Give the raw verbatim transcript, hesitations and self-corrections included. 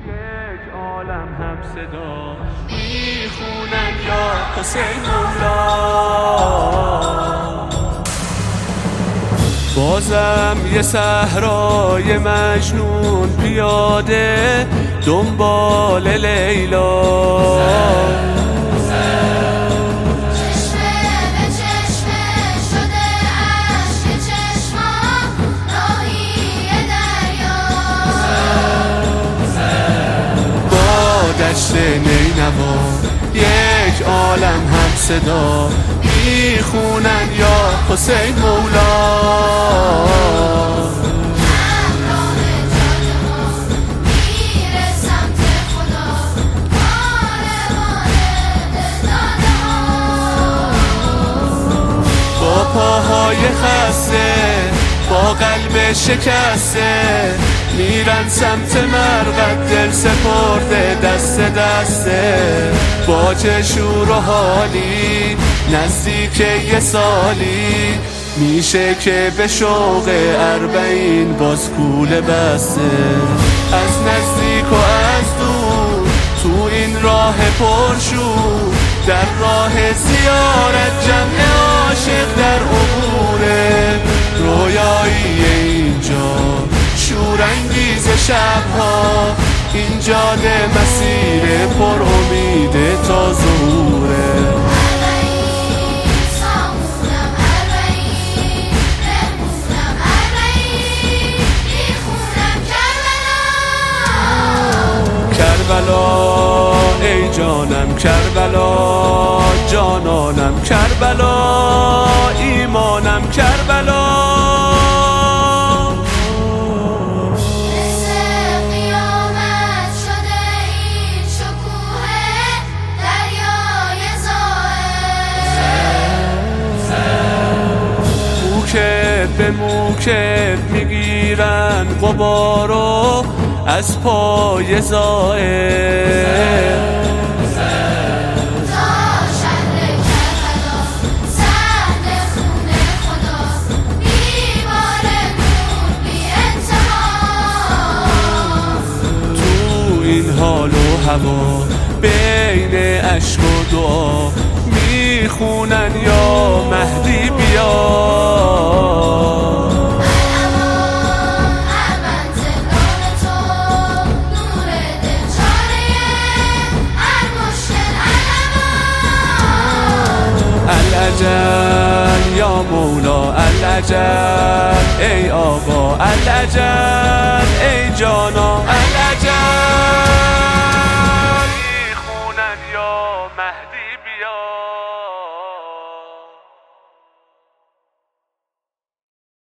یک عالم هم صدا میخونن یا حسین مولا. بازم یه صحرای مجنون پیاده دنبال لیلا. دشت نینوا یک عالم هم صدا میخونن یا حسین مولا. با پاهای خسته با قلب شکسته میرن سمت مرقد دل سپرده دست دسته. با چه شور و حالی نزدیک یه سالی میشه که به شوق اربعین باز کوله بسته. از نزدیک و از دور تو این راه پرشور در راه زیارت جمع عاشق در عبوره. رویایی اینجا شورانگیز شبها این جاده مسیر پر امید تا ظهوره. کربلا ای جانم کربلا جانانم کربلا ایمانم کربلا. به موکب میگیرن غبارو از پای زائر. تا شهر کربلا سهل خون خدا بیمار نور بی انتها. تو این حال و هوا بین عشق و دعا میخونن یا مهدی بیا. العجل یا مولا العجل ای آقا العجل ای جانا العجل میخونن یا مهدی.